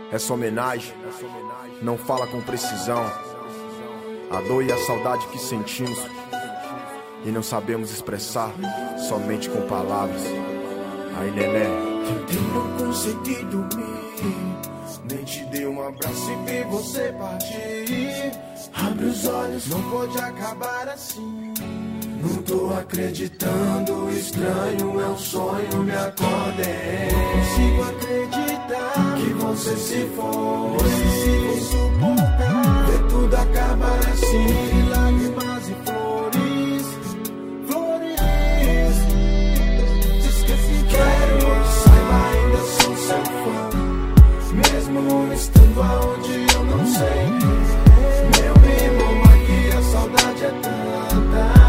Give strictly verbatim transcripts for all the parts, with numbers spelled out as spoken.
Essa homenagem não fala com precisão a dor e a saudade que sentimos e não sabemos expressar somente com palavras. Aí, Nené, tentei não consegui dormir, nem te dei um abraço e vi você partir. Abre os olhos, não pode acabar assim. Não tô acreditando, estranho, é um sonho, me acordei. Não consigo acreditar que você se foi. Preciso suportar ver tudo acabar assim. Lágrimas e flores, flores. Te esqueci, quero que saiba, ainda sou seu fã, mesmo estando aonde eu não sei. Meu irmão, aqui a saudade é tanta.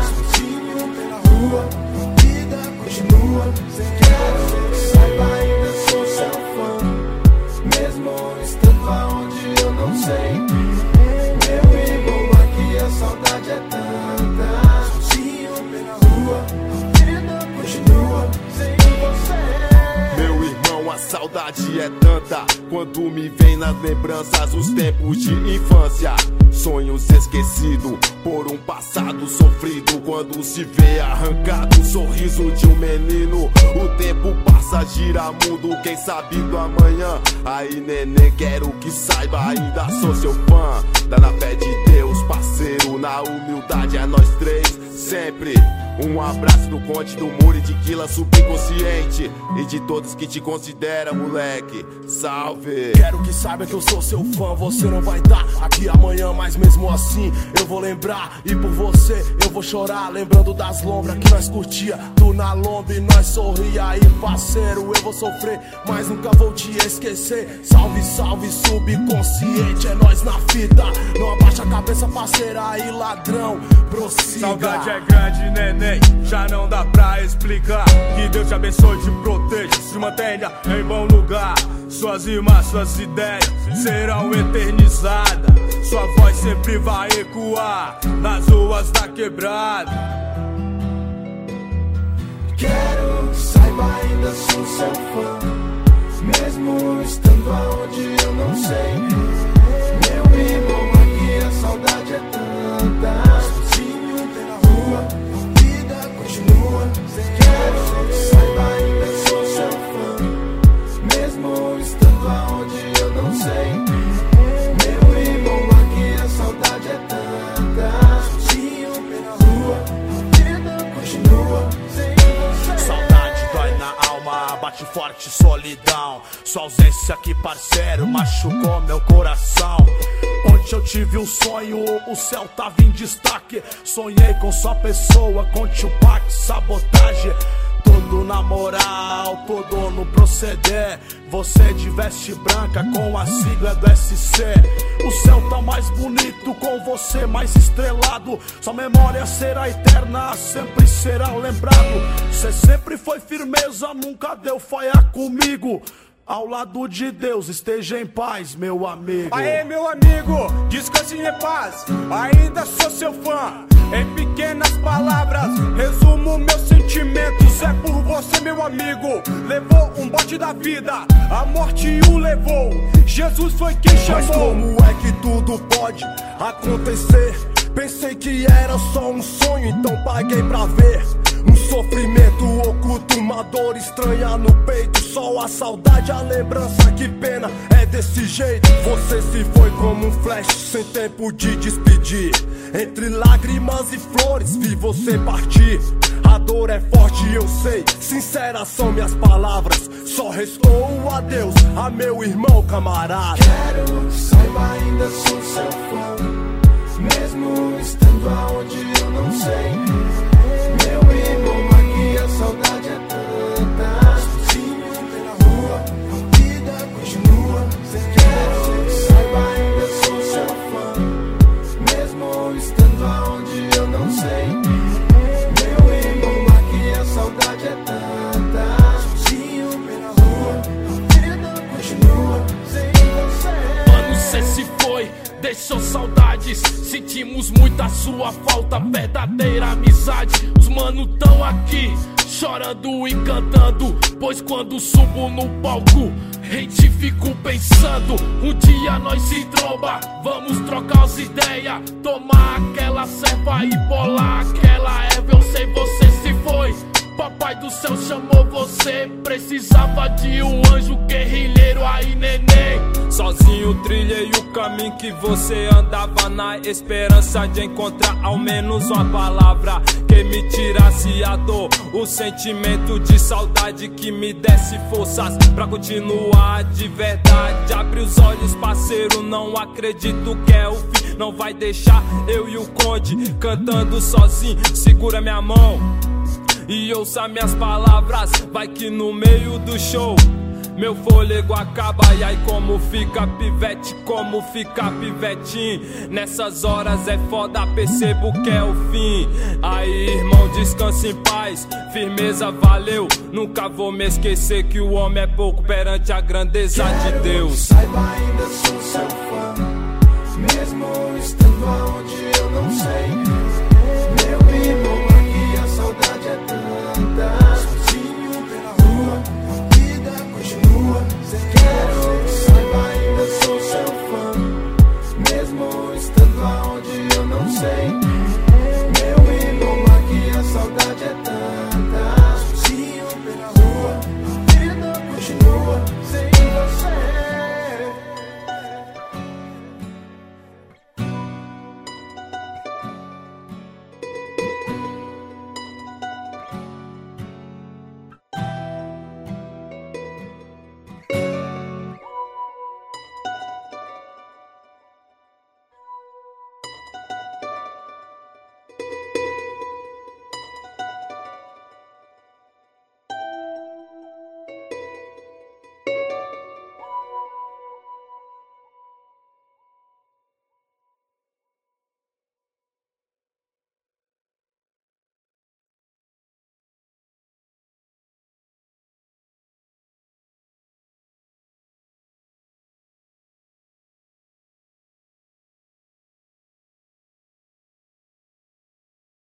A vida continua, quero que saiba, ainda sou seu fã, mesmo estando aonde eu não sei. Meu irmão, aqui a saudade é tanta. Sozinho pela rua, a vida continua sem você. Meu irmão, a saudade é tanta, quando me vem nas lembranças os tempos de infância. Sonhos esquecidos por um passado sofrido, quando se vê arrancado o sorriso de um menino. O tempo passa, gira mundo, quem sabe do amanhã. Aí, neném, quero que saiba, ainda sou seu fã. Tá na fé de Deus, parceiro, na humildade é nós três, sempre. Um abraço do Conde do Muro e de Quila subconsciente, e de todos que te consideram, moleque. Salve! Quero que saiba que eu sou seu fã, você não vai estar aqui amanhã, mas mesmo assim eu vou lembrar. E por você eu vou chorar, lembrando das lombras que nós curtia. Tu na lomba e nós sorria. Aí, parceiro, eu vou sofrer, mas nunca vou te esquecer. Salve, salve, subconsciente, é nós na fita. Não abaixa a cabeça, parceira, aí ladrão, prossiga. Saudade é grande, neném, já não dá pra explicar. Que Deus te abençoe e te proteja, se mantenha em bom lugar. Suas rimas, suas ideias serão eternizadas. Sua voz sempre vai ecoar nas ruas da quebrada. Quero que saiba, ainda sou seu fã, mesmo estando aonde eu não sei. Meu irmão, aqui a saudade é tanta. Sozinho pela rua, a vida continua. Quero que saiba, ainda sou seu fã, mesmo estando aonde eu não sei. Meu irmão, aqui a saudade é tanta. Sozinho pela rua, a vida continua sem você. Saudade dói na alma, bate forte solidão. Sua ausência aqui, parceiro, machucou meu coração. Onde eu tive um sonho, o céu tava em destaque. Sonhei com sua pessoa, com Tupac, sabotagem. Todo na moral, todo no proceder. Você de veste branca com a sigla do S C. O céu tá mais bonito com você, mais estrelado. Sua memória será eterna, sempre será lembrado. Você sempre foi firmeza, nunca deu faia comigo. Ao lado de Deus, esteja em paz, meu amigo. Aê, meu amigo, descanse em paz, ainda sou seu fã. Em pequenas palavras, resumo meus sentimentos. É por você, meu amigo. Levou um bote da vida, a morte o levou. Jesus foi quem chamou. Mas como é que tudo pode acontecer? Pensei que era só um sonho, então paguei pra ver. Um sofrimento oculto, uma dor estranha no peito. Só a saudade, a lembrança, que pena, é desse jeito. Você se foi como um flash, sem tempo de despedir. Entre lágrimas e flores, vi você partir. A dor é forte, eu sei, sinceras são minhas palavras. Só restou o adeus a meu irmão camarada. Quero que saiba, ainda sou seu fã, mesmo estando aonde eu não sei. Meu irmão, aqui a saudade é tanta. Sozinho pela rua, a vida continua. Quero que saiba, ainda sou seu fã, mesmo estando aonde eu não sei. Meu irmão, aqui a saudade é tanta. Sozinho pela rua, a vida continua sem você. Mano, cê se foi, deixou saudades. Sentimos muito a sua falta, verdadeira amizade. Os mano tão aqui, chorando e cantando, pois quando subo no palco, hate fico pensando, um dia nós se tromba, vamos trocar as ideias, tomar aquela serva e bolar aquela erva. Eu sei você se foi, papai do céu chamou você, precisava de um anjo guerrilheiro aí, neném. Sozinho trilhei o caminho que você andava, na esperança de encontrar ao menos uma palavra que me tirasse a dor, o sentimento de saudade que me desse forças pra continuar de verdade. Abre os olhos, parceiro, não acredito que é o fim. Não vai deixar eu e o Conde cantando sozinho. Segura minha mão e ouça minhas palavras, vai que no meio do show meu fôlego acaba. E aí como fica pivete, como fica pivetinho? Nessas horas é foda, percebo que é o fim. Aí irmão, descanse em paz, firmeza, valeu. Nunca vou me esquecer que o homem é pouco perante a grandeza Quero de Deus. Saiba, ainda sou seu fã, mesmo estando aonde eu não sei. Meu irmão